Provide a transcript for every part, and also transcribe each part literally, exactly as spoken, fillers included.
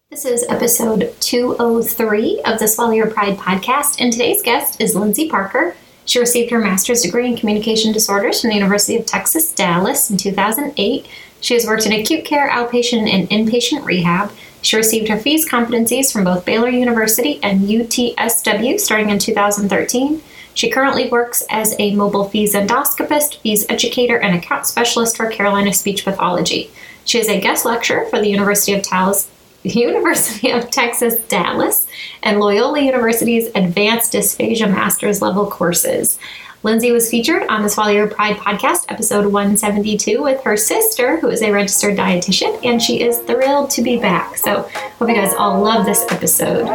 This is episode two oh three of the Swallow Your Pride podcast, and today's guest is Lindsay Parker. She received her master's degree in communication disorders from the University of Texas, Dallas in two thousand eight. She has worked in acute care, outpatient, and inpatient rehab. She received her FEES competencies from both Baylor University and U T S W starting in two thousand thirteen. She currently works as a mobile FEES endoscopist, FEES educator, and account specialist for Carolina Speech Pathology. She is a guest lecturer for the University of Dallas University of Texas, Dallas, and Loyola University's Advanced Dysphagia Master's Level courses. Lindsay was featured on the Swallow Your Pride podcast, episode one seventy-two, with her sister, who is a registered dietitian, and she is thrilled to be back. So, hope you guys all love this episode.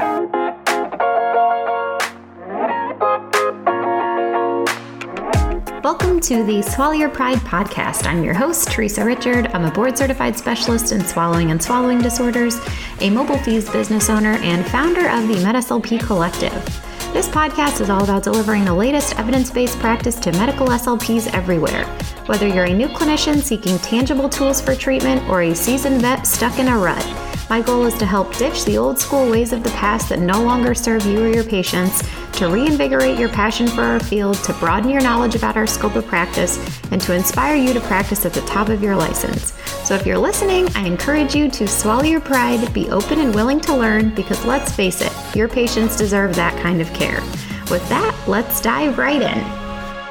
Welcome to the Swallow Your Pride podcast. I'm your host, Teresa Richard. I'm a board-certified specialist in swallowing and swallowing disorders, a mobile FEES business owner, and founder of the MedSLP Collective. This podcast is all about delivering the latest evidence-based practice to medical S L Ps everywhere. Whether you're a new clinician seeking tangible tools for treatment or a seasoned vet stuck in a rut, my goal is to help ditch the old school ways of the past that no longer serve you or your patients, to reinvigorate your passion for our field, to broaden your knowledge about our scope of practice, and to inspire you to practice at the top of your license. So if you're listening, I encourage you to swallow your pride, be open and willing to learn, because let's face it, your patients deserve that kind of care. With that, let's dive right in.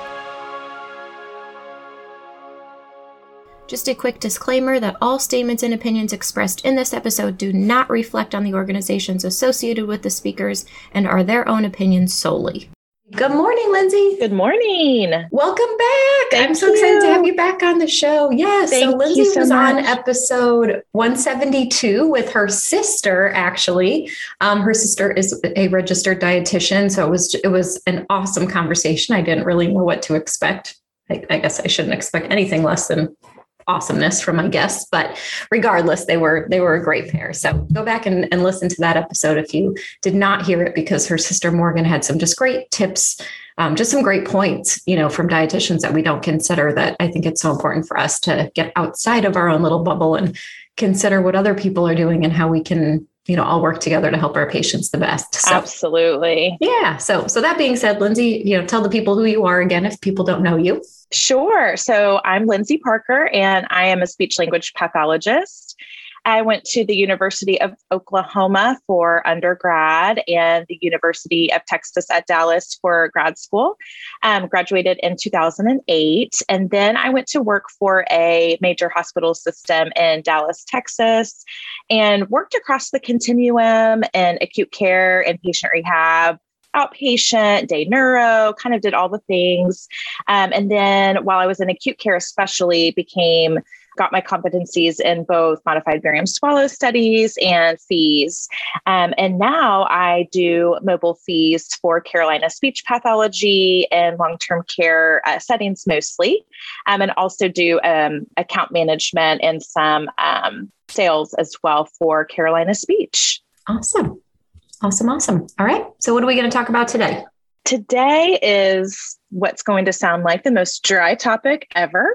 Just a quick disclaimer that all statements and opinions expressed in this episode do not reflect on the organizations associated with the speakers and are their own opinions solely. Good morning, Lindsay. Good morning. Welcome back. Thank I'm so you. excited to have you back on the show. Yes. Thank so Lindsay you so was much. on episode one seventy-two with her sister, actually. Um, her sister is a registered dietitian. So it was, it was an awesome conversation. I didn't really know what to expect. I, I guess I shouldn't expect anything less than awesomeness from my guests, but regardless, they were they were a great pair. So go back and, and listen to that episode if you did not hear it, because her sister Morgan had some just great tips, um, just some great points, you know, from dietitians that we don't consider, that I think it's so important for us to get outside of our own little bubble and consider what other people are doing and how we can, you know, all work together to help our patients the best. So, absolutely. Yeah. So, so that being said, Lindsay, you know, tell the people who you are again, if people don't know you. Sure. So I'm Lindsay Parker, and I am a speech language pathologist. I went to the University of Oklahoma for undergrad and the University of Texas at Dallas for grad school. Um, graduated in two thousand eight. And then I went to work for a major hospital system in Dallas, Texas, and worked across the continuum in acute care and patient rehab, outpatient, day neuro, kind of did all the things. Um, and then while I was in acute care, especially became, got my competencies in both modified barium swallow studies and FEES. Um, and now I do mobile FEES for Carolina Speech Pathology and long-term care uh, settings mostly, um, and also do um, account management and some um, sales as well for Carolina Speech. Awesome. Awesome. Awesome. All right. So what are we going to talk about today? Today is what's going to sound like the most dry topic ever,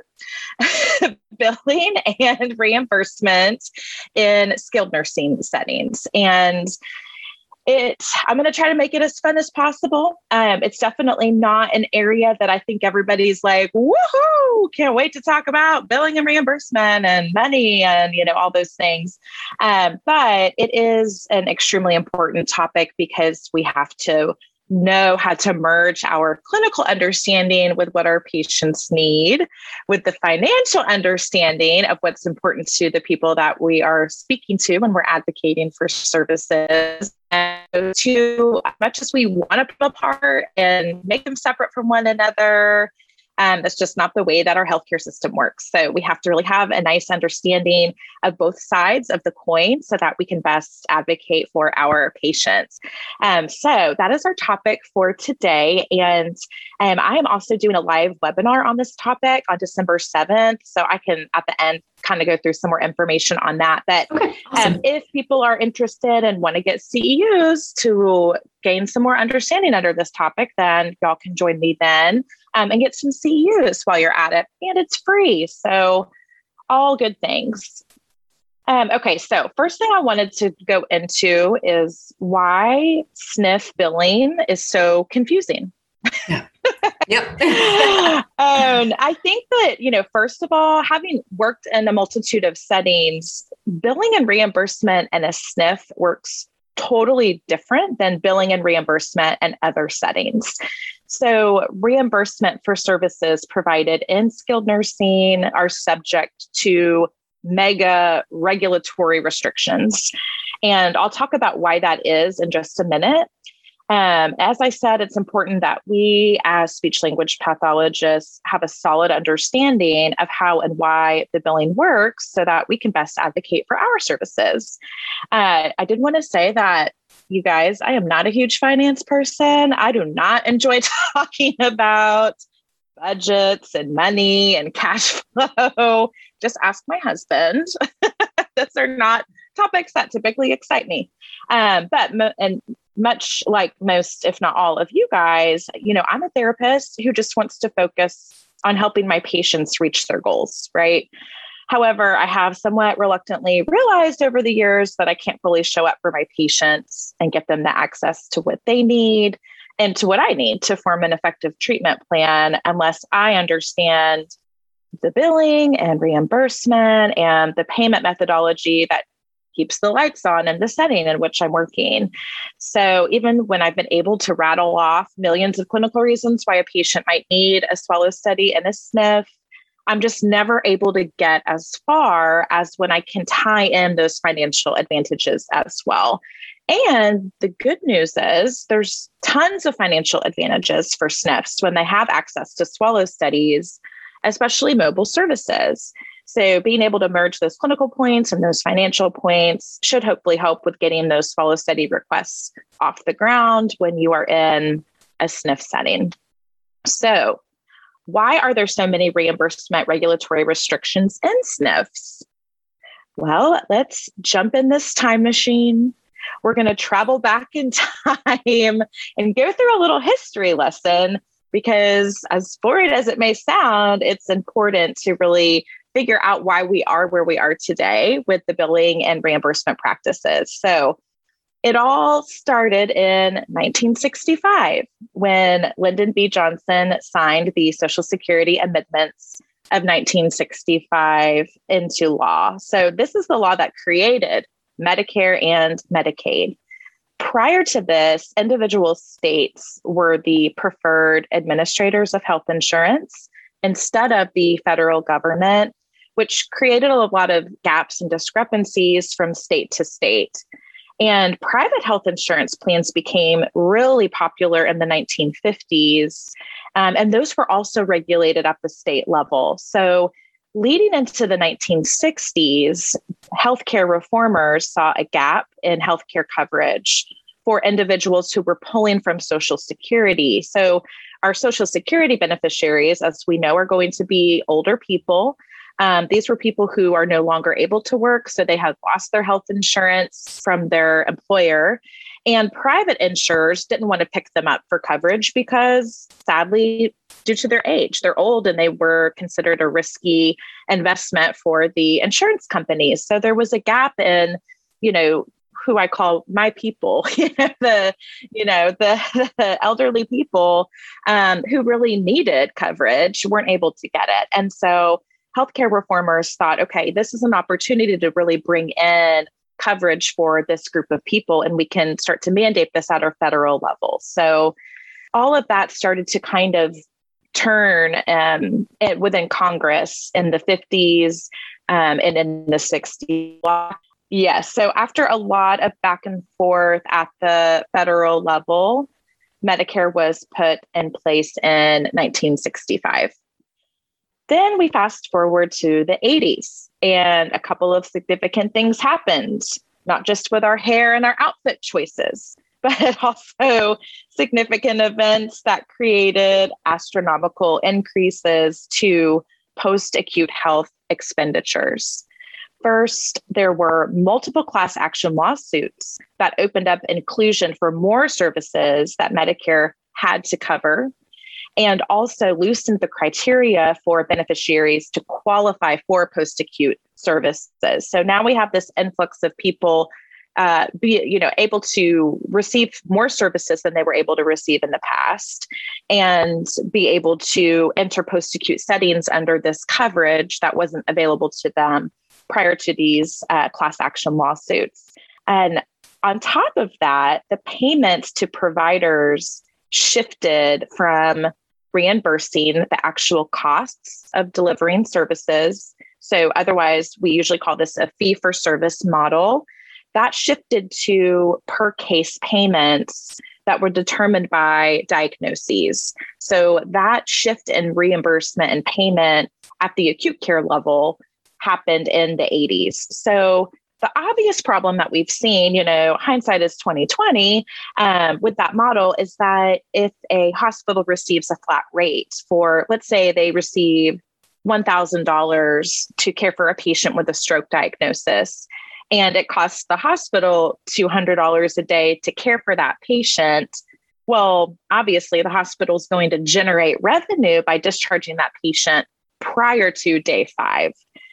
billing and reimbursement in skilled nursing settings. And it, I'm going to try to make it as fun as possible. Um, it's definitely not an area that I think everybody's like, woohoo, can't wait to talk about billing and reimbursement and money and, you know, all those things. Um, but it is an extremely important topic because we have to know how to merge our clinical understanding with what our patients need, with the financial understanding of what's important to the people that we are speaking to when we're advocating for services. And to, as much as we want to put them apart and make them separate from one another, Um, that's just not the way that our healthcare system works. So we have to really have a nice understanding of both sides of the coin so that we can best advocate for our patients. Um, so that is our topic for today. And um, I am also doing a live webinar on this topic on December seventh. So I can, at the end, kind of go through some more information on that. But Okay, awesome. um, if people are interested and want to get C E Us to gain some more understanding under this topic, then y'all can join me then um, and get some C E Us while you're at it. And it's free. So all good things. Um, okay, so first thing I wanted to go into is why S N F billing is so confusing. Yeah. Yep. um, I think that, you know, first of all, having worked in a multitude of settings, billing and reimbursement and a S N F works totally different than billing and reimbursement and other settings. So reimbursement for services provided in skilled nursing are subject to mega regulatory restrictions. And I'll talk about why that is in just a minute. Um, as I said, it's important that we as speech language pathologists have a solid understanding of how and why the billing works so that we can best advocate for our services. Uh, I did want to say that, you guys, I am not a huge finance person. I do not enjoy talking about budgets and money and cash flow. Just ask my husband. Those are not topics that typically excite me. Um, but mo- and much like most, if not all of you guys, you know, I'm a therapist who just wants to focus on helping my patients reach their goals, right? However, I have somewhat reluctantly realized over the years that I can't fully show up for my patients and get them the access to what they need and to what I need to form an effective treatment plan unless I understand the billing and reimbursement and the payment methodology that keeps the lights on in the setting in which I'm working. So even when I've been able to rattle off millions of clinical reasons why a patient might need a swallow study and a S N F, I'm just never able to get as far as when I can tie in those financial advantages as well. And the good news is there's tons of financial advantages for S N Fs when they have access to swallow studies, especially mobile services. So being able to merge those clinical points and those financial points should hopefully help with getting those swallow study requests off the ground when you are in a S N F setting. So why are there so many reimbursement regulatory restrictions in S N Fs? Well, let's jump in this time machine. We're going to travel back in time and go through a little history lesson because, as boring as it may sound, it's important to really figure out why we are where we are today with the billing and reimbursement practices. So it all started in nineteen sixty-five when Lyndon B. Johnson signed the Social Security Amendments of nineteen sixty-five into law. So this is the law that created Medicare and Medicaid. Prior to this, individual states were the preferred administrators of health insurance instead of the federal government, which created a lot of gaps and discrepancies from state to state. And private health insurance plans became really popular in the nineteen fifties. Um, and those were also regulated at the state level. So leading into the nineteen sixties, healthcare reformers saw a gap in healthcare coverage for individuals who were pulling from Social Security. So our Social Security beneficiaries, as we know, are going to be older people. Um, these were people who are no longer able to work, so they had lost their health insurance from their employer. And private insurers didn't want to pick them up for coverage because, sadly, due to their age, they're old and they were considered a risky investment for the insurance companies. So there was a gap in, you know, who I call my people, you know, the, you know, the, the elderly people um, who really needed coverage weren't able to get it. And so healthcare reformers thought, okay, this is an opportunity to really bring in coverage for this group of people, and we can start to mandate this at our federal level. So all of that started to kind of turn um, it, within Congress in the fifties um, and in the sixties. Yes. So after a lot of back and forth at the federal level, Medicare was put in place in nineteen sixty-five. Then we fast forward to the eighties, and a couple of significant things happened, not just with our hair and our outfit choices, but also significant events that created astronomical increases to post-acute health expenditures. First, there were multiple class action lawsuits that opened up inclusion for more services that Medicare had to cover, and also loosened the criteria for beneficiaries to qualify for post-acute services. So now we have this influx of people uh, be, you know, able to receive more services than they were able to receive in the past, and be able to enter post-acute settings under this coverage that wasn't available to them prior to these uh, class action lawsuits. And on top of that, the payments to providers shifted from reimbursing the actual costs of delivering services. So otherwise, we usually call this a fee-for-service model. That shifted to per case payments that were determined by diagnoses. So that shift in reimbursement and payment at the acute care level happened in the eighties. So the obvious problem that we've seen, you know, hindsight is twenty twenty, um, with that model is that if a hospital receives a flat rate for, let's say they receive one thousand dollars to care for a patient with a stroke diagnosis, and it costs the hospital two hundred dollars a day to care for that patient, well, obviously the hospital is going to generate revenue by discharging that patient prior to day five.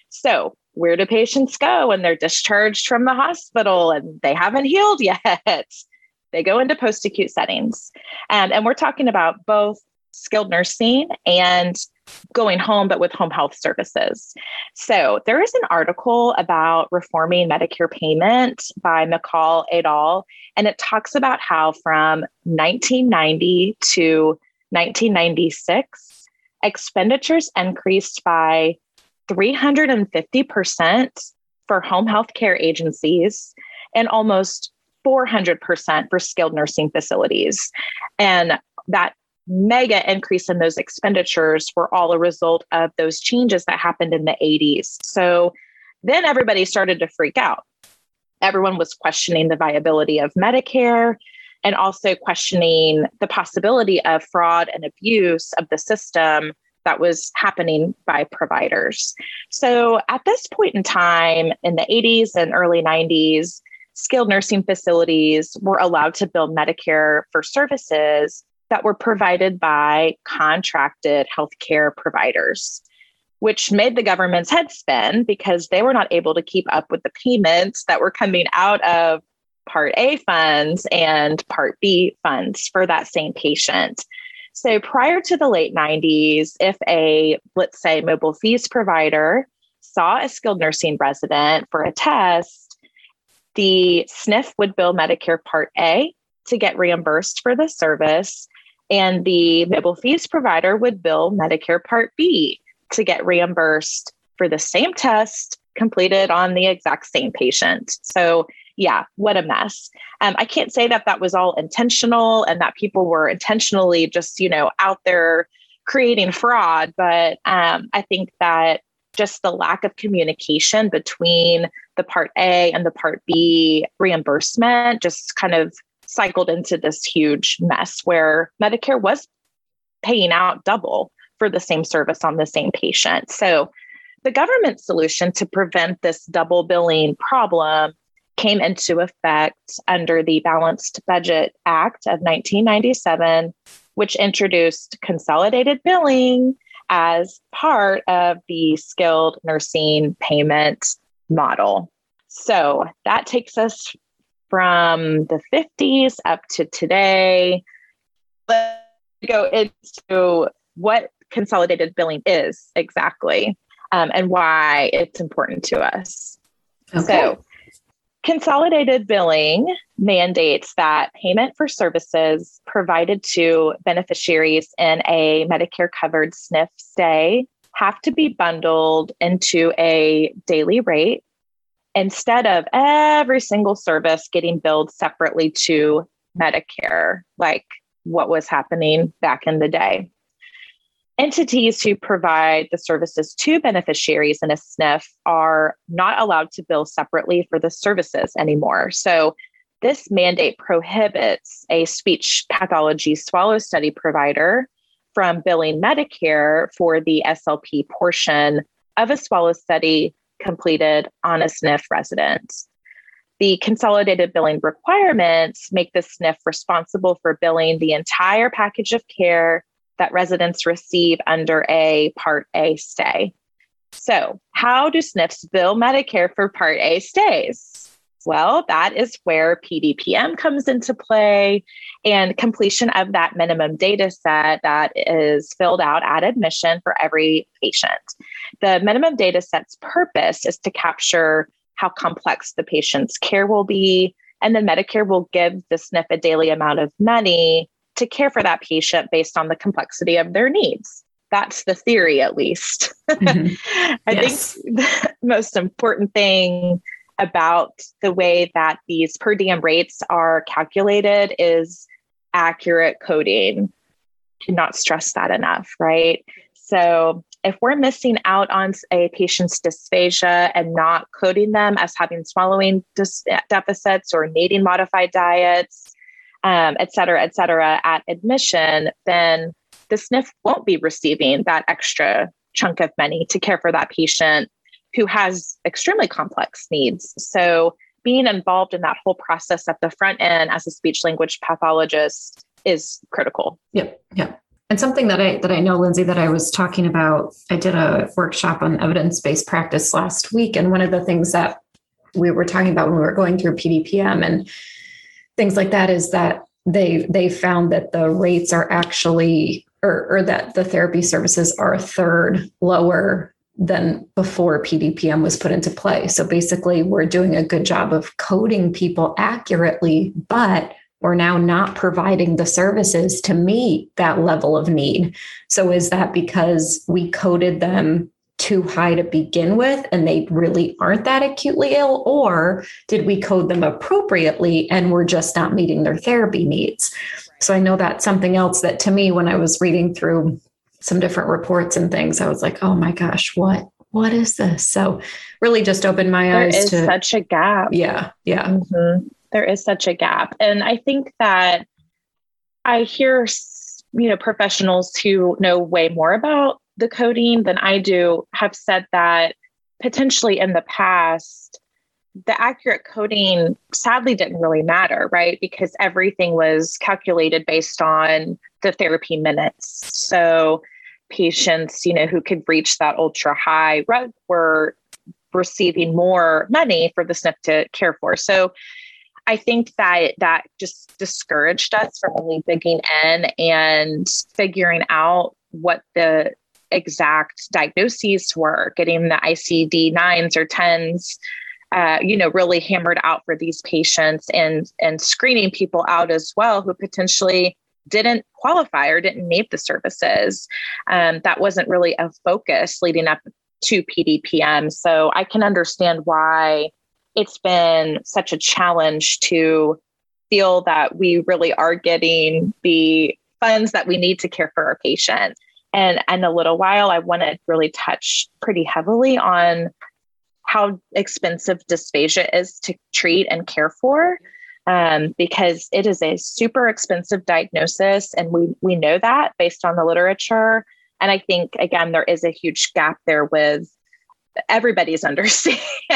So where do patients go when they're discharged from the hospital and they haven't healed yet? They go into post-acute settings. Um, and we're talking about both skilled nursing and going home, but with home health services. So there is an article about reforming Medicare payment by McCall et al. And it talks about how from nineteen ninety to nineteen ninety-six, expenditures increased by three hundred fifty percent for home health care agencies and almost four hundred percent for skilled nursing facilities. And that mega increase in those expenditures were all a result of those changes that happened in the eighties. So then everybody started to freak out. Everyone was questioning the viability of Medicare and also questioning the possibility of fraud and abuse of the system that was happening by providers. So at this point in time, in the eighties and early nineties, skilled nursing facilities were allowed to bill Medicare for services that were provided by contracted healthcare providers, which made the government's head spin because they were not able to keep up with the payments that were coming out of Part A funds and Part B funds for that same patient. So prior to the late nineties, if a, let's say, mobile fees provider saw a skilled nursing resident for a test, the S N F would bill Medicare Part A to get reimbursed for the service, and the mobile fees provider would bill Medicare Part B to get reimbursed for the same test completed on the exact same patient. So yeah, what a mess. Um, I can't say that that was all intentional and that people were intentionally just, you know, out there creating fraud. But um, I think that just the lack of communication between the Part A and the Part B reimbursement just kind of cycled into this huge mess where Medicare was paying out double for the same service on the same patient. So the government solution to prevent this double billing problem came into effect under the Balanced Budget Act of nineteen ninety-seven, which introduced consolidated billing as part of the skilled nursing payment model. So that takes us from the fifties up to today. Let's go into what consolidated billing is exactly, um, and why it's important to us. Okay. So consolidated billing mandates that payment for services provided to beneficiaries in a Medicare-covered S N F stay have to be bundled into a daily rate instead of every single service getting billed separately to Medicare, like what was happening back in the day. Entities who provide the services to beneficiaries in a S N F are not allowed to bill separately for the services anymore. So this mandate prohibits a speech pathology swallow study provider from billing Medicare for the S L P portion of a swallow study completed on a S N F resident. The consolidated billing requirements make the S N F responsible for billing the entire package of care that residents receive under a Part A stay. So how do S N Fs bill Medicare for Part A stays? Well, that is where P D P M comes into play and completion of that minimum data set that is filled out at admission for every patient. The minimum data set's purpose is to capture how complex the patient's care will be, and then Medicare will give the S N F a daily amount of money to care for that patient based on the complexity of their needs. That's the theory, at least. Mm-hmm. I yes. think the most important thing about the way that these per diem rates are calculated is accurate coding. Cannot stress that enough, right? So if we're missing out on a patient's dysphagia and not coding them as having swallowing dis- deficits or needing modified diets, um, et cetera, et cetera, at admission, then the S N F won't be receiving that extra chunk of money to care for that patient who has extremely complex needs. So being involved in that whole process at the front end as a speech language pathologist is critical. Yep. Yep. And something that I that I know, Lindsay, that I was talking about, I did a workshop on evidence-based practice last week. And one of the things that we were talking about when we were going through P D P M and things like that is that they they found that the rates are actually, or, or that the therapy services are a third lower than before P D P M was put into play. So basically, we're doing a good job of coding people accurately, but we're now not providing the services to meet that level of need. So is that because we coded them too high to begin with and they really aren't that acutely ill? Or did we code them appropriately and we're just not meeting their therapy needs? So I know that's something else that to me, when I was reading through some different reports and things, I was like, oh my gosh, what, what is this? So really just opened my there eyes is to such a gap. Yeah. Yeah. Mm-hmm. There is such a gap. And I think that I hear, you know, professionals who know way more about the coding than I do have said that potentially in the past, the accurate coding sadly didn't really matter, right? Because everything was calculated based on the therapy minutes. So patients, you know, who could reach that ultra high rug were receiving more money for the S N F to care for. So I think that that just discouraged us from really digging in and figuring out what the exact diagnoses were, getting the I C D nines or tens, uh, you know, really hammered out for these patients, and and screening people out as well who potentially didn't qualify or didn't need the services. Um, that wasn't really a focus leading up to P D P M. So I can understand why it's been such a challenge to feel that we really are getting the funds that we need to care for our patient. And in a little while, I want to really touch pretty heavily on how expensive dysphagia is to treat and care for, um, because it is a super expensive diagnosis. And we, we know that based on the literature. And I think, again, there is a huge gap there with everybody's understanding,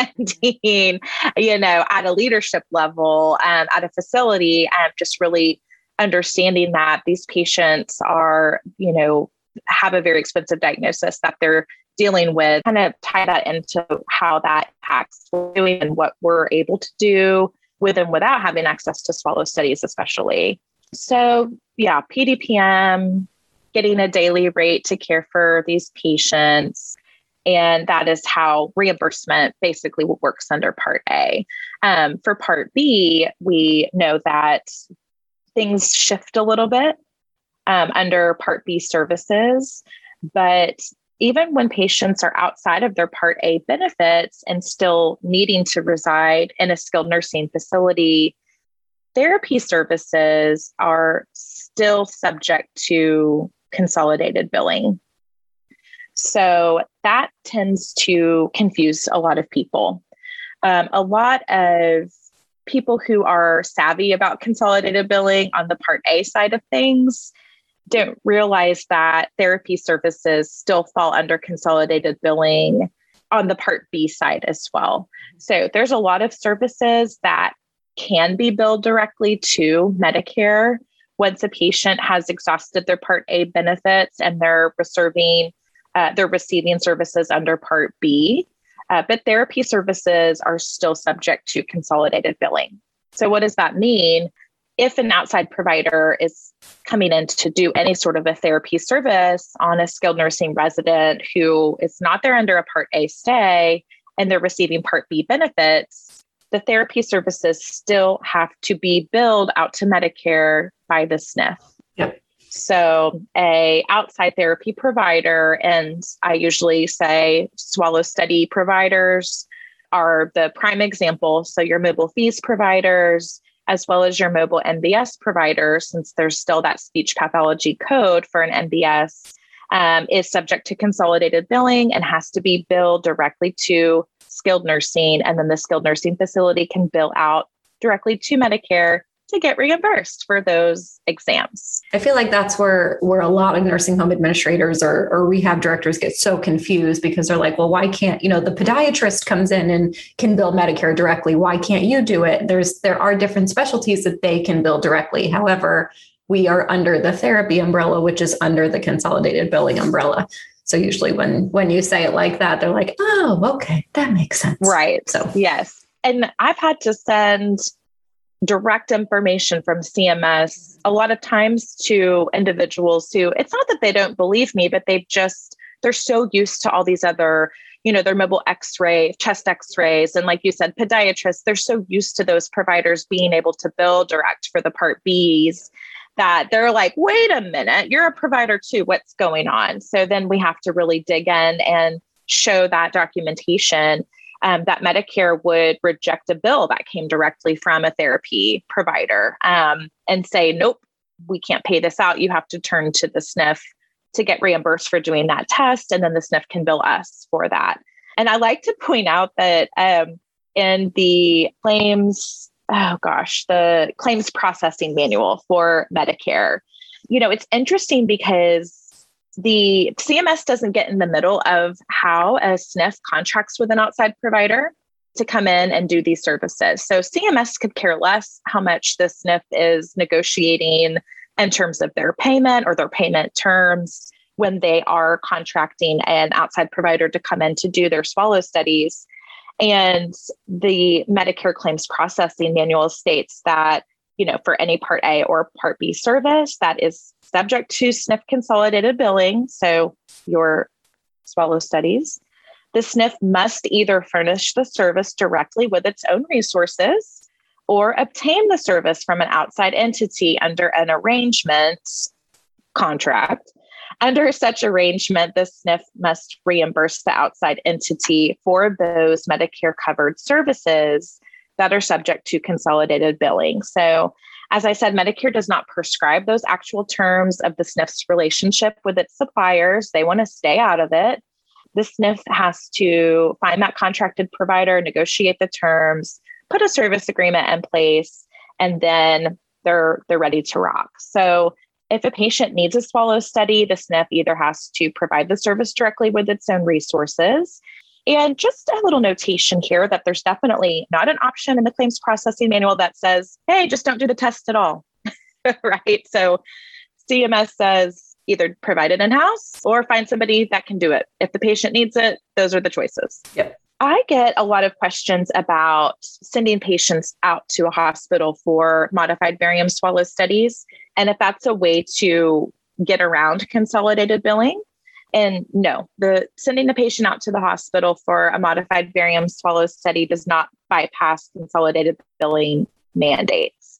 you know, at a leadership level, um, at a facility, and just really understanding that these patients are, you know, have a very expensive diagnosis that they're dealing with, kind of tie that into how that impacts what we're doing and what we're able to do with and without having access to swallow studies, especially. So yeah, P D P M, getting a daily rate to care for these patients. And that is how reimbursement basically works under Part A. Um, for Part B, we know that things shift a little bit um, under Part B services. But even when patients are outside of their Part A benefits and still needing to reside in a skilled nursing facility, therapy services are still subject to consolidated billing. So that tends to confuse a lot of people. Um, a lot of people who are savvy about consolidated billing on the Part A side of things don't realize that therapy services still fall under consolidated billing on the Part B side as well. So there's a lot of services that can be billed directly to Medicare once a patient has exhausted their Part A benefits and they're reserving uh, they're receiving services under Part B, uh, but therapy services are still subject to consolidated billing. So what does that mean? If an outside provider is coming in to do any sort of a therapy service on a skilled nursing resident who is not there under a Part A stay and they're receiving Part B benefits, the therapy services still have to be billed out to Medicare by the S N F. Yep. So a outside therapy provider, and I usually say Swallow Steady providers are the prime example. So your mobile fees providers, as well as your mobile M B S providers, since there's still that speech pathology code for an M B S, um, is subject to consolidated billing and has to be billed directly to skilled nursing. And then the skilled nursing facility can bill out directly to Medicare to get reimbursed for those exams. I feel like that's where where a lot of nursing home administrators or, or rehab directors get so confused, because they're like, well, why can't, you know, the podiatrist comes in and can bill Medicare directly. Why can't you do it? There's there are different specialties that they can bill directly. However, we are under the therapy umbrella, which is under the consolidated billing umbrella. So usually when when you say it like that, they're like, oh, okay, that makes sense. Right. So yes. And I've had to send direct information from C M S a lot of times to individuals who, it's not that they don't believe me, but they've just, they're so used to all these other, you know, their mobile x-ray, chest x-rays. And like you said, podiatrists, they're so used to those providers being able to bill direct for the Part Bs that they're like, wait a minute, you're a provider too. What's going on? So then we have to really dig in and show that documentation. Um, that Medicare would reject a bill that came directly from a therapy provider um, and say, nope, we can't pay this out. You have to turn to the S N F to get reimbursed for doing that test. And then the S N F can bill us for that. And I like to point out that um, in the claims, oh gosh, the claims processing manual for Medicare, you know, it's interesting because the C M S doesn't get in the middle of how a S N F contracts with an outside provider to come in and do these services. So C M S could care less how much the S N F is negotiating in terms of their payment or their payment terms when they are contracting an outside provider to come in to do their swallow studies. And the Medicare claims processing manual states that, you know, for any Part A or Part B service that is subject to S N F consolidated billing, so your swallow studies, the S N F must either furnish the service directly with its own resources or obtain the service from an outside entity under an arrangement contract. Under such arrangement, the S N F must reimburse the outside entity for those Medicare covered services that are subject to consolidated billing. So as I said, Medicare does not prescribe those actual terms of the S N F's relationship with its suppliers. They want to stay out of it. The S N F has to find that contracted provider, negotiate the terms, put a service agreement in place, and then they're they're ready to rock. So if a patient needs a swallow study, the S N F either has to provide the service directly with its own resources. And just a little notation here that there's definitely not an option in the claims processing manual that says, hey, just don't do the test at all, right? So C M S says either provide it in-house or find somebody that can do it. If the patient needs it, those are the choices. Yep. I get a lot of questions about sending patients out to a hospital for modified barium swallow studies, and if that's a way to get around consolidated billing. And no, the sending the patient out to the hospital for a modified barium swallow study does not bypass consolidated billing mandates.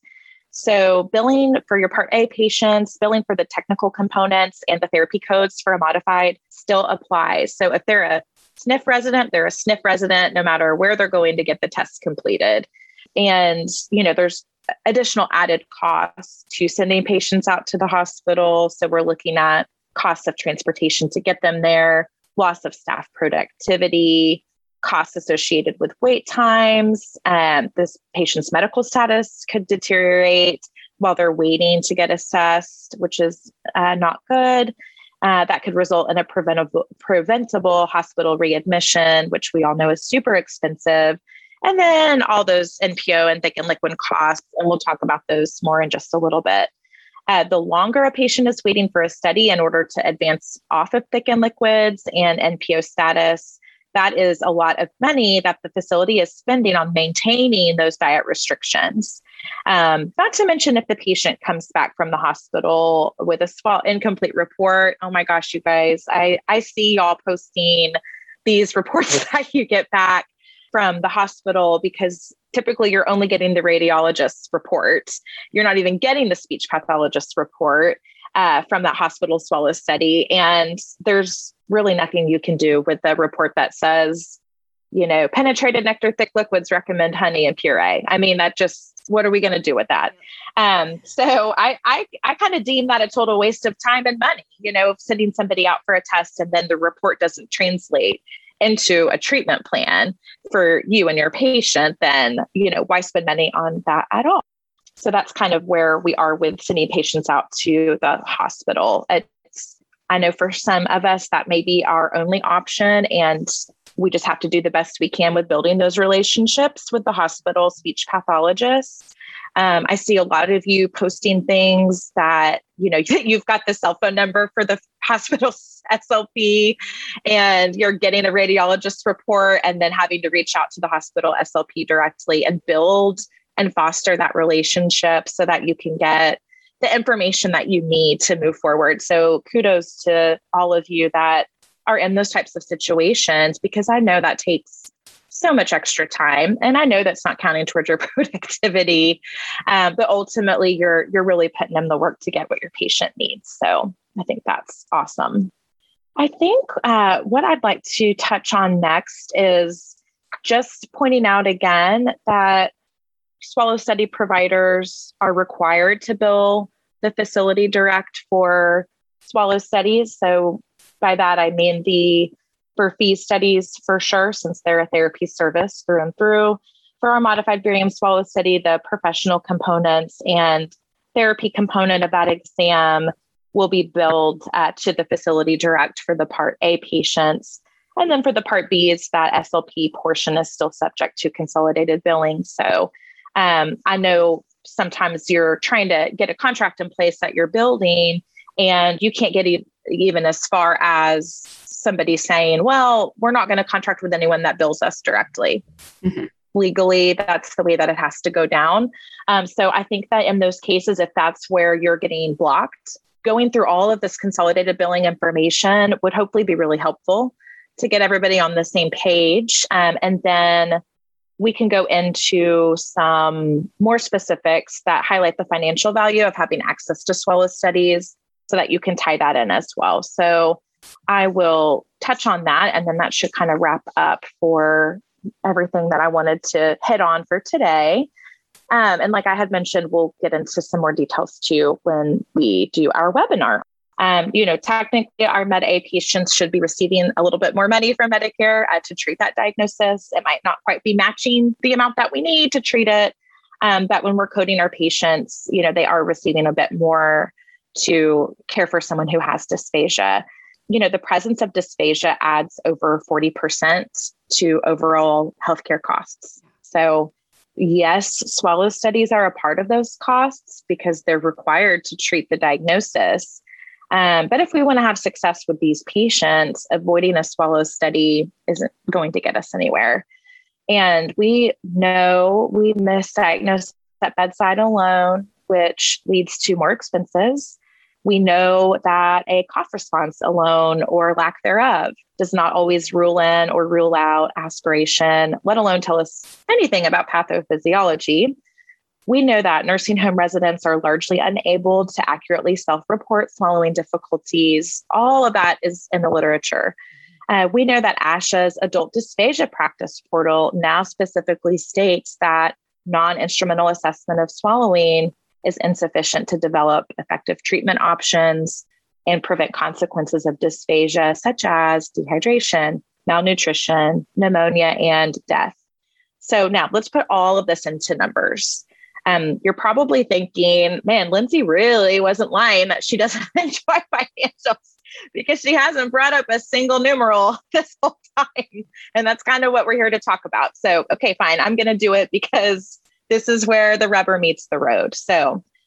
So billing for your Part A patients, billing for the technical components and the therapy codes for a modified still applies. So if they're a S N F resident, they're a S N F resident, no matter where they're going to get the tests completed. And, you know, there's additional added costs to sending patients out to the hospital. So we're looking at costs of transportation to get them there, loss of staff productivity, costs associated with wait times. Um, this patient's medical status could deteriorate while they're waiting to get assessed, which is uh, not good. Uh, that could result in a preventable, preventable hospital readmission, which we all know is super expensive. And then all those N P O and thick and liquid costs, and we'll talk about those more in just a little bit. Uh, the longer a patient is waiting for a study in order to advance off of thickened liquids and N P O status, that is a lot of money that the facility is spending on maintaining those diet restrictions. Um, not to mention if the patient comes back from the hospital with a small incomplete report. Oh my gosh, you guys, I, I see y'all posting these reports that you get back from the hospital, because typically you're only getting the radiologist's report. You're not even getting the speech pathologist's report uh, from that hospital swallow study. And there's really nothing you can do with the report that says, you know, penetrated nectar thick liquids recommend honey and puree. I mean, that just, what are we going to do with that? Um, so I, I, I kind of deem that a total waste of time and money, you know, sending somebody out for a test and then the report doesn't translate into a treatment plan for you and your patient, then, you know, why spend money on that at all? So that's kind of where we are with sending patients out to the hospital. It's, I know for some of us that may be our only option, and we just have to do the best we can with building those relationships with the hospital speech pathologists. Um, I see a lot of you posting things that, you know, you've got the cell phone number for the hospital's S L P and you're getting a radiologist report and then having to reach out to the hospital S L P directly and build and foster that relationship so that you can get the information that you need to move forward. So kudos to all of you that are in those types of situations, because I know that takes so much extra time. And I know that's not counting towards your productivity, um, but ultimately you're, you're really putting in the work to get what your patient needs. So I think that's awesome. I think uh, what I'd like to touch on next is just pointing out again that swallow study providers are required to bill the facility direct for swallow studies. So by that, I mean the for fee studies for sure, since they're a therapy service through and through. For our modified barium swallow study, the professional components and therapy component of that exam will be billed uh, to the facility direct for the Part A patients. And then for the Part B's, that S L P portion is still subject to consolidated billing. So um, I know sometimes you're trying to get a contract in place that you're building, and you can't get e- even as far as somebody saying, well, we're not going to contract with anyone that bills us directly. Mm-hmm. Legally, that's the way that it has to go down. Um, so I think that in those cases, if that's where you're getting blocked, going through all of this consolidated billing information would hopefully be really helpful to get everybody on the same page. Um, and then we can go into some more specifics that highlight the financial value of having access to swallow studies so that you can tie that in as well. So I will touch on that, and then that should kind of wrap up for everything that I wanted to hit on for today. Um, and like I had mentioned, we'll get into some more details too when we do our webinar. Um, you know, technically our Med A patients should be receiving a little bit more money from Medicare uh, to treat that diagnosis. It might not quite be matching the amount that we need to treat it. Um, but when we're coding our patients, you know, they are receiving a bit more to care for someone who has dysphagia. You know, the presence of dysphagia adds over forty percent to overall healthcare costs. So yes, swallow studies are a part of those costs because they're required to treat the diagnosis. Um, but if we want to have success with these patients, avoiding a swallow study isn't going to get us anywhere. And we know we misdiagnose at bedside alone, which leads to more expenses. We know that a cough response alone or lack thereof does not always rule in or rule out aspiration, let alone tell us anything about pathophysiology. We know that nursing home residents are largely unable to accurately self-report swallowing difficulties. All of that is in the literature. Uh, we know that ASHA's adult dysphagia practice portal now specifically states that non-instrumental assessment of swallowing is insufficient to develop effective treatment options and prevent consequences of dysphagia, such as dehydration, malnutrition, pneumonia, and death. So now let's put all of this into numbers. Um, you're probably thinking, man, Lindsay really wasn't lying that she doesn't enjoy financials because she hasn't brought up a single numeral this whole time. And that's kind of what we're here to talk about. So, okay, fine. I'm going to do it because this is where the rubber meets the road. So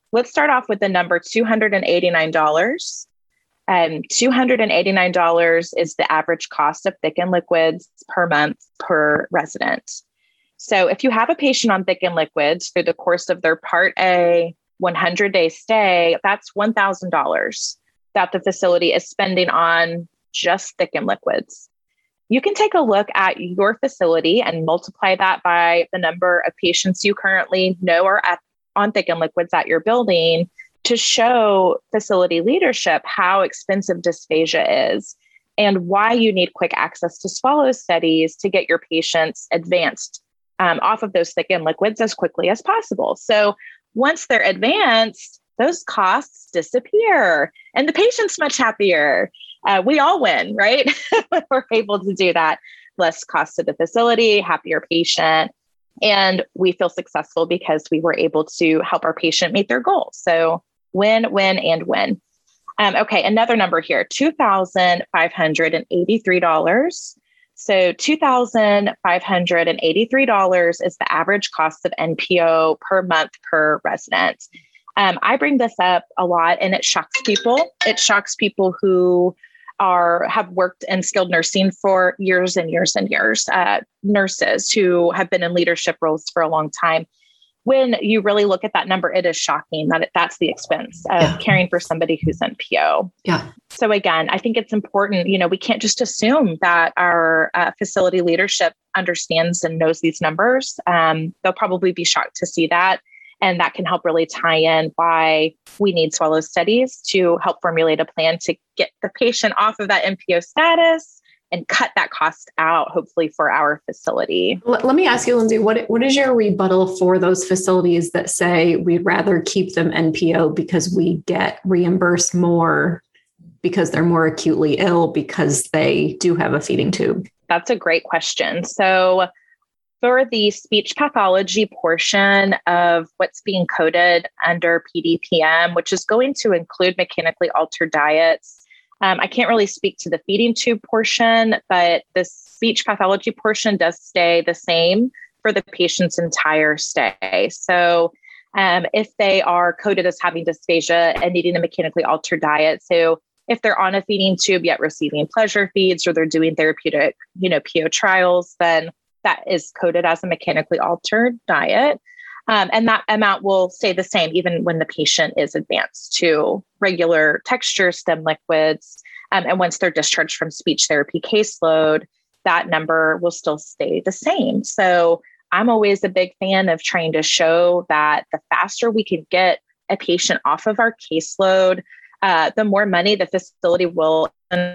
let's start off with the number two hundred eighty-nine dollars. Um, two hundred eighty-nine dollars is the average cost of thickened liquids per month per resident. So if you have a patient on thickened liquids through the course of their Part A one hundred day stay, that's one thousand dollars that the facility is spending on just thickened liquids. You can take a look at your facility and multiply that by the number of patients you currently know are at, on thickened liquids at your building to show facility leadership how expensive dysphagia is and why you need quick access to swallow studies to get your patients advanced um, off of those thickened liquids as quickly as possible. So once they're advanced, those costs disappear and the patient's much happier. Uh, we all win, right? When we're able to do that. Less cost to the facility, happier patient. And we feel successful because we were able to help our patient meet their goals. So win, win, and win. Um, okay, another number here, two thousand five hundred eighty-three dollars. So two thousand five hundred eighty-three dollars is the average cost of N P O per month per resident. Um, I bring this up a lot and it shocks people. It shocks people who are have worked in skilled nursing for years and years and years, uh, nurses who have been in leadership roles for a long time. When you really look at that number, it is shocking that it, that's the expense of yeah. caring for somebody who's N P O. Yeah. So again, I think it's important, you know, we can't just assume that our uh, facility leadership understands and knows these numbers. Um, they'll probably be shocked to see that. And that can help really tie in why we need swallow studies to help formulate a plan to get the patient off of that N P O status and cut that cost out, hopefully, for our facility. Let, let me ask you, Lindsay, what, what is your rebuttal for those facilities that say we'd rather keep them N P O because we get reimbursed more because they're more acutely ill because they do have a feeding tube? That's a great question. So for the speech pathology portion of what's being coded under P D P M, which is going to include mechanically altered diets, um, I can't really speak to the feeding tube portion, but the speech pathology portion does stay the same for the patient's entire stay. So um, if they are coded as having dysphagia and needing a mechanically altered diet, so if they're on a feeding tube yet receiving pleasure feeds or they're doing therapeutic, you know, P O trials, then that is coded as a mechanically altered diet. Um, and that amount will stay the same even when the patient is advanced to regular texture stem liquids. Um, and once they're discharged from speech therapy caseload, that number will still stay the same. So I'm always a big fan of trying to show that the faster we can get a patient off of our caseload, uh, the more money the facility will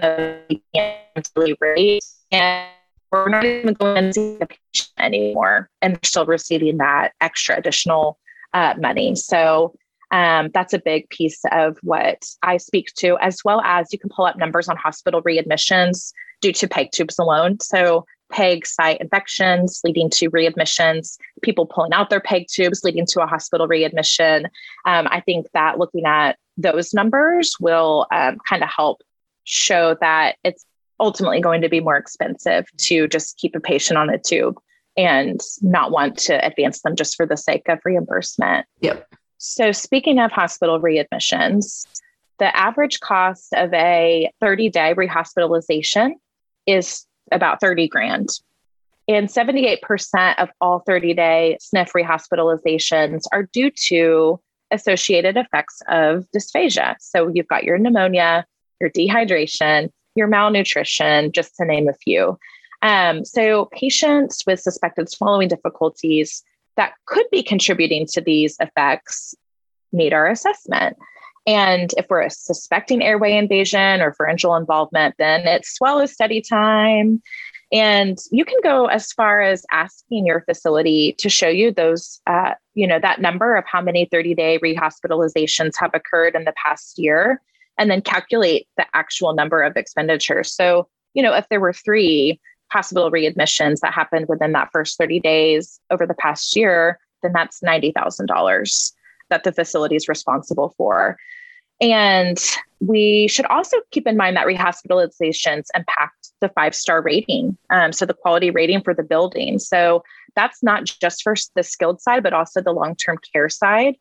raise. And we're not even going to see the patient anymore, and they're still receiving that extra additional uh, money. So um, that's a big piece of what I speak to, as well as you can pull up numbers on hospital readmissions due to PEG tubes alone. So PEG site infections leading to readmissions, people pulling out their PEG tubes leading to a hospital readmission. Um, I think that looking at those numbers will um, kind of help show that it's ultimately going to be more expensive to just keep a patient on a tube and not want to advance them just for the sake of reimbursement. Yep. So speaking of hospital readmissions, the average cost of a thirty day rehospitalization is about thirty grand. And seventy-eight percent of all thirty day S N F rehospitalizations are due to associated effects of dysphagia. So you've got your pneumonia, your dehydration, your malnutrition, just to name a few. Um, so patients with suspected swallowing difficulties that could be contributing to these effects need our assessment. And if we're suspecting airway invasion or pharyngeal involvement, then it's swallow study time. And you can go as far as asking your facility to show you those, uh, you know, that number of how many thirty day rehospitalizations have occurred in the past year, and then calculate the actual number of expenditures. So, you know, if there were three hospital readmissions that happened within that first thirty days over the past year, then that's ninety thousand dollars that the facility is responsible for. And we should also keep in mind that rehospitalizations impact the five-star rating. Um, so the quality rating for the building. So that's not just for the skilled side, but also the long-term care side.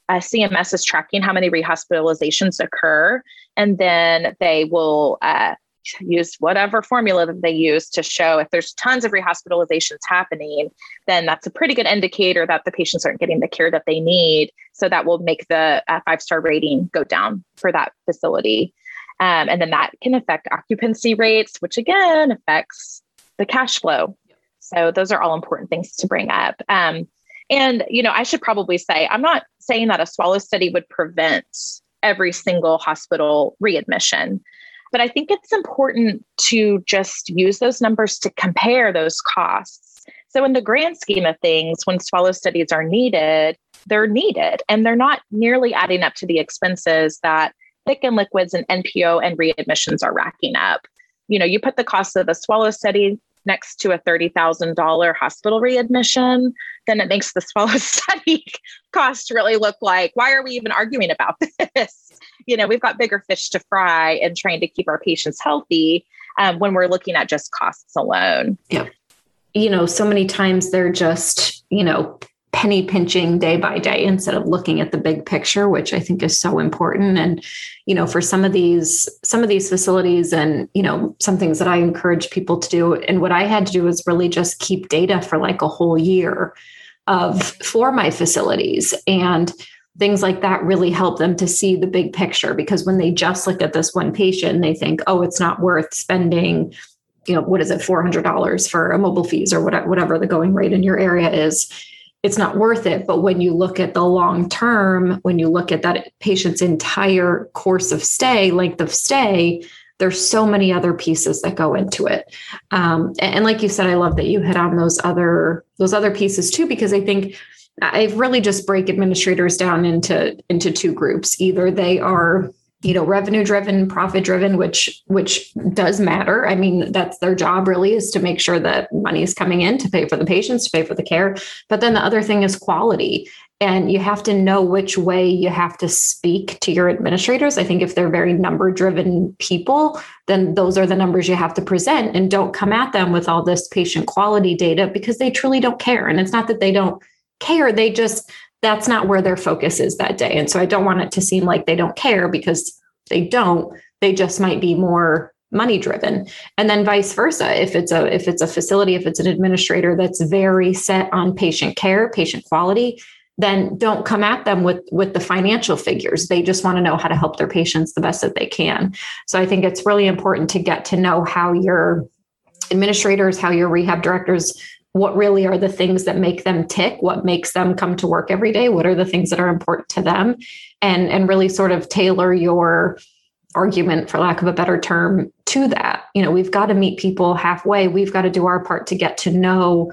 uh, C M S is tracking how many rehospitalizations occur, and then they will uh, use whatever formula that they use to show if there's tons of rehospitalizations happening, then that's a pretty good indicator that the patients aren't getting the care that they need. So that will make the uh, five-star rating go down for that facility. Um, and then that can affect occupancy rates, which again affects the cash flow. So those are all important things to bring up. Um, and, you know, I should probably say, I'm not saying that a swallow study would prevent every single hospital readmission, but I think it's important to just use those numbers to compare those costs. So in the grand scheme of things, when swallow studies are needed, they're needed, and they're not nearly adding up to the expenses that thickened liquids and N P O and readmissions are racking up. You know, you put the cost of a swallow study next to a thirty thousand dollars hospital readmission, then it makes the swallow study cost really look like, why are we even arguing about this? You know, we've got bigger fish to fry and trying to keep our patients healthy um, when we're looking at just costs alone. Yeah. You know, so many times they're just, you know, penny pinching day by day instead of looking at the big picture, which I think is so important. And, you know, for some of these, some of these facilities and, you know, some things that I encourage people to do. And what I had to do is really just keep data for like a whole year of for my facilities, and things like that really help them to see the big picture, because when they just look at this one patient, they think, oh, it's not worth spending, you know, what is it, four hundred dollars for a mobile fees or whatever, whatever the going rate in your area is. It's not worth it. But when you look at the long term, when you look at that patient's entire course of stay, length of stay, there's so many other pieces that go into it. Um, and, and like you said, I love that you hit on those other those other pieces too, because I think I really just break administrators down into into two groups. Either they are, you know, revenue driven, profit driven, which which does matter. I mean, that's their job really, is to make sure that money is coming in to pay for the patients, to pay for the care. But then the other thing is quality. And you have to know which way you have to speak to your administrators. I think if they're very number driven people, then those are the numbers you have to present, and don't come at them with all this patient quality data, because they truly don't care. And it's not that they don't care. They just, that's not where their focus is that day. And so I don't want it to seem like they don't care, because they don't. They just might be more money driven. And then vice versa. If it's a if it's a facility, if it's an administrator that's very set on patient care, patient quality, then don't come at them with, with the financial figures. They just want to know how to help their patients the best that they can. So I think it's really important to get to know how your administrators, how your rehab directors, what really are the things that make them tick, what makes them come to work every day, what are the things that are important to them, and, and really sort of tailor your argument, for lack of a better term, to that. You know, we've got to meet people halfway. We've got to do our part to get to know,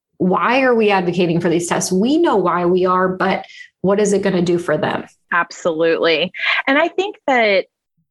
why are we advocating for these tests? We know why we are, but what is it going to do for them? Absolutely. And I think that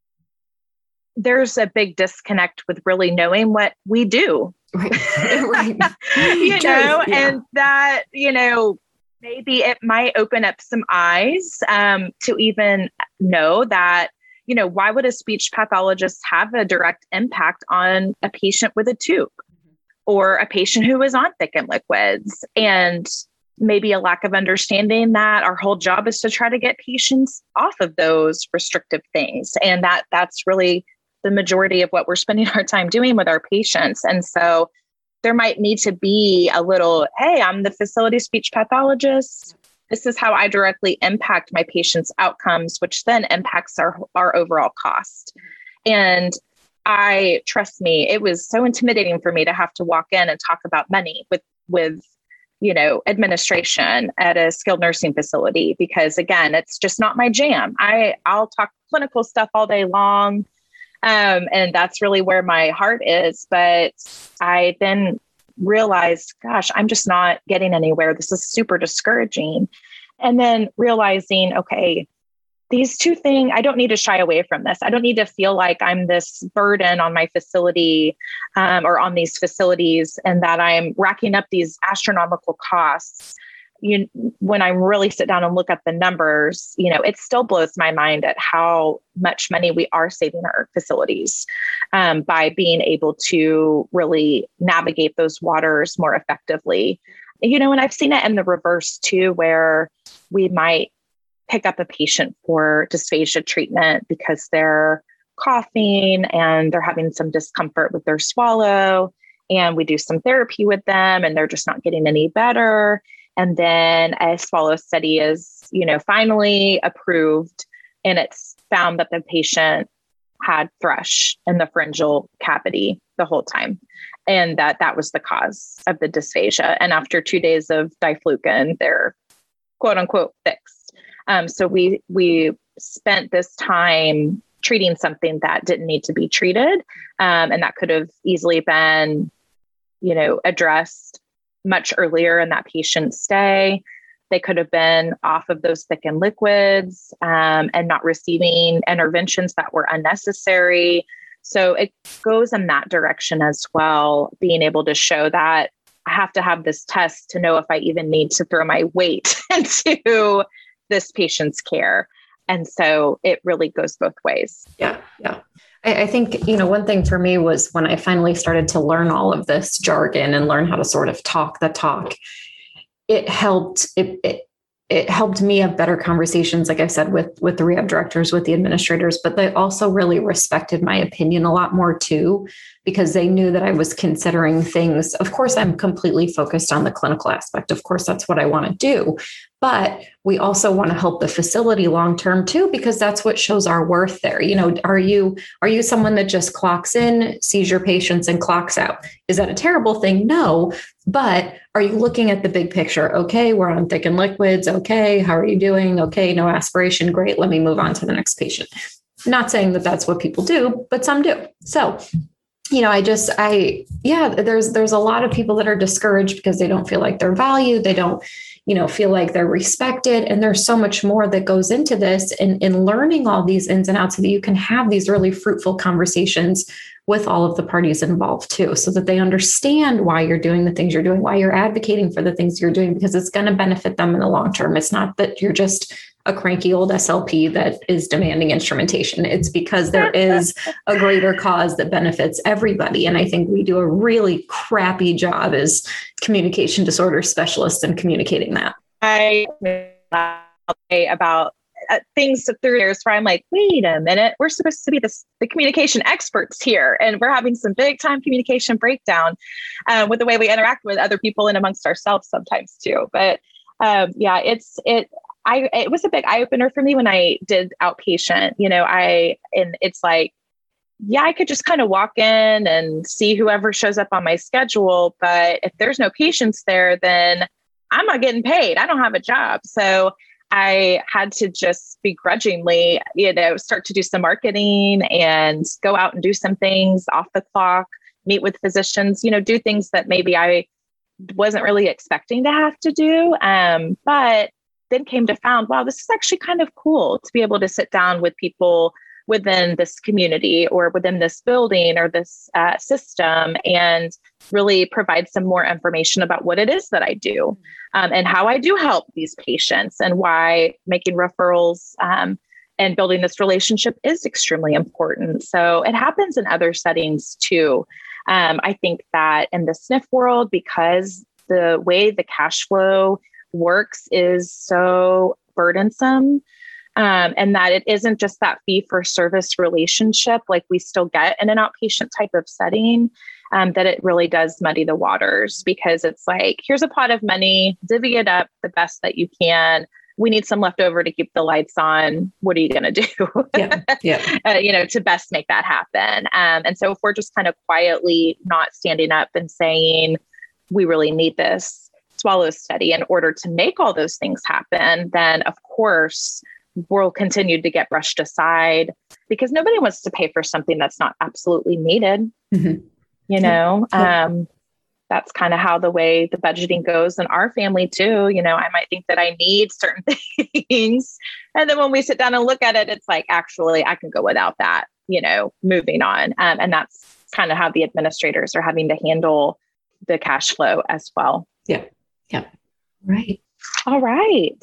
there's a big disconnect with really knowing what we do. Right. Right. you True. know, Yeah. and that, you know, maybe it might open up some eyes um, to even know that, you know, why would a speech pathologist have a direct impact on a patient with a tube, or a patient who is on thickened liquids? And maybe a lack of understanding that our whole job is to try to get patients off of those restrictive things. And that that's really the majority of what we're spending our time doing with our patients. And so there might need to be a little, hey, I'm the facility speech pathologist. This is how I directly impact my patients' outcomes, which then impacts our, our overall cost. And I, trust me, it was so intimidating for me to have to walk in and talk about money with, with, you know, administration at a skilled nursing facility, because again, it's just not my jam. I, I'll talk clinical stuff all day long. Um, and that's really where my heart is. But I then realized, gosh, I'm just not getting anywhere. This is super discouraging. And then realizing, okay, these two things, I don't need to shy away from this. I don't need to feel like I'm this burden on my facility um, or on these facilities, and that I'm racking up these astronomical costs. You, when I really sit down and look at the numbers, you know, it still blows my mind at how much money we are saving our facilities um, by being able to really navigate those waters more effectively. You know, and I've seen it in the reverse too, where we might pick up a patient for dysphagia treatment because they're coughing and they're having some discomfort with their swallow. And we do some therapy with them and they're just not getting any better. And then a swallow study is, you know, finally approved, and it's found that the patient had thrush in the pharyngeal cavity the whole time, and that that was the cause of the dysphagia. And after two days of diflucan, they're quote unquote fixed. Um, so we we spent this time treating something that didn't need to be treated, um, and that could have easily been, you know, addressed much earlier in that patient's stay. They could have been off of those thickened liquids um, and not receiving interventions that were unnecessary. So it goes in that direction as well, being able to show that I have to have this test to know if I even need to throw my weight into this patient's care. And so it really goes both ways. Yeah, yeah. I, I think, you know, one thing for me was when I finally started to learn all of this jargon and learn how to sort of talk the talk, it helped, it, it, it helped me have better conversations, like I said, with, with the rehab directors, with the administrators, but they also really respected my opinion a lot more too, because they knew that I was considering things. Of course, I'm completely focused on the clinical aspect. Of course, that's what I want to do. But we also want to help the facility long-term too, because that's what shows our worth there. You know, are you, are you someone that just clocks in, sees your patients and clocks out? Is that a terrible thing? No. But are you looking at the big picture? Okay, we're on thickened liquids. Okay, how are you doing? Okay, no aspiration. Great. Let me move on to the next patient. Not saying that that's what people do, but some do. So, you know, I just, I, yeah, there's, there's a lot of people that are discouraged because they don't feel like they're valued. They don't, you know, feel like they're respected. And there's so much more that goes into this, and in learning all these ins and outs so that you can have these really fruitful conversations with all of the parties involved too, so that they understand why you're doing the things you're doing, why you're advocating for the things you're doing, because it's going to benefit them in the long term. It's not that you're just a cranky old S L P that is demanding instrumentation. It's because there is a greater cause that benefits everybody. And I think we do a really crappy job as communication disorder specialists in communicating that. I about uh, things through years where I'm like, wait a minute, we're supposed to be this, the communication experts here, and we're having some big time communication breakdown uh, with the way we interact with other people and amongst ourselves sometimes too. But um, yeah, it's it. I, it was a big eye opener for me when I did outpatient, you know, I, and it's like, yeah, I could just kind of walk in and see whoever shows up on my schedule. But if there's no patients there, then I'm not getting paid. I don't have a job. So I had to just begrudgingly, you know, start to do some marketing and go out and do some things off the clock, meet with physicians, you know, do things that maybe I wasn't really expecting to have to do. Um, but then came to found, wow, this is actually kind of cool to be able to sit down with people within this community or within this building or this uh, system and really provide some more information about what it is that I do um, and how I do help these patients, and why making referrals um, and building this relationship is extremely important. So it happens in other settings too. Um, I think that in the S N F world, because the way the cash flow works is so burdensome, um, and that it isn't just that fee for service relationship like we still get in an outpatient type of setting, um, that it really does muddy the waters, because it's like, here's a pot of money, divvy it up the best that you can. We need some left over to keep the lights on. What are you going to do? Yeah, yeah. uh, you know, to best make that happen. Um, and so if we're just kind of quietly not standing up and saying, we really need this swallow study in order to make all those things happen, then of course we'll continue to get brushed aside, because nobody wants to pay for something that's not absolutely needed. Mm-hmm. You know, yeah. um, that's kind of how the way the budgeting goes in our family too. You know, I might think that I need certain things, and then when we sit down and look at it, it's like, actually, I can go without that, you know, moving on. Um, and that's kind of how the administrators are having to handle the cash flow as well. Yeah. Yeah. Right. All right.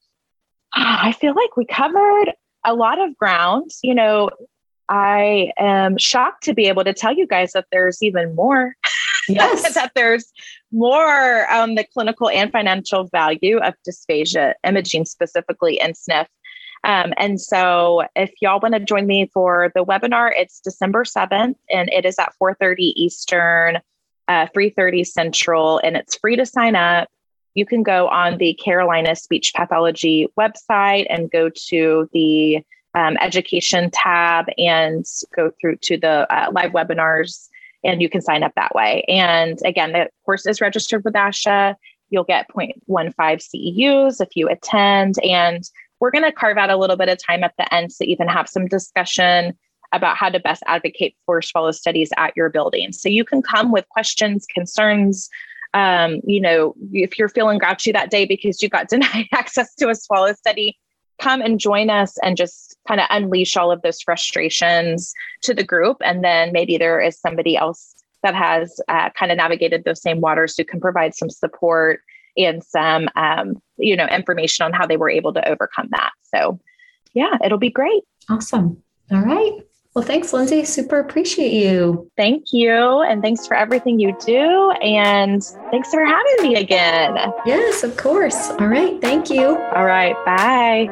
I feel like we covered a lot of ground. You know, I am shocked to be able to tell you guys that there's even more Yes. that there's more on um, the clinical and financial value of dysphagia imaging, specifically in S N F. Um, and so if y'all want to join me for the webinar, it's December seventh, and it is at four thirty Eastern, uh, three thirty Central, and it's free to sign up. You can go on the Carolina Speech Pathology website and go to the um, education tab and go through to the uh, live webinars, and you can sign up that way. And again, the course is registered with ASHA. You'll get zero point one five C E Us if you attend. And we're going to carve out a little bit of time at the end to even have some discussion about how to best advocate for swallow studies at your building. So you can come with questions, concerns. Um, you know, if you're feeling grouchy that day because you got denied access to a swallow study, come and join us and just kind of unleash all of those frustrations to the group. And then maybe there is somebody else that has uh, kind of navigated those same waters who can provide some support and some, um, you know, information on how they were able to overcome that. So yeah, it'll be great. Awesome. All right. Well, thanks, Lindsay. Super appreciate you. Thank you. And thanks for everything you do. And thanks for having me again. Yes, of course. All right. Thank you. All right. Bye.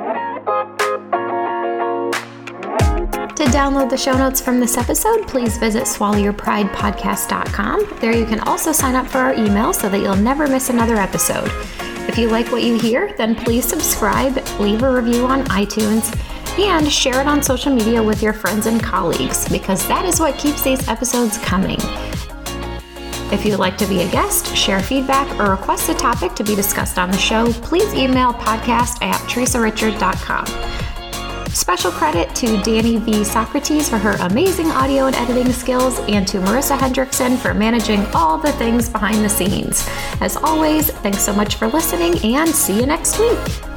To download the show notes from this episode, please visit swallow your pride podcast dot com. There you can also sign up for our email so that you'll never miss another episode. If you like what you hear, then please subscribe, leave a review on iTunes, and share it on social media with your friends and colleagues, because that is what keeps these episodes coming. If you'd like to be a guest, share feedback, or request a topic to be discussed on the show, please email podcast at teresa richard dot com. Special credit to Danny V. Socrates for her amazing audio and editing skills, and to Marissa Hendrickson for managing all the things behind the scenes. As always, thanks so much for listening, and see you next week.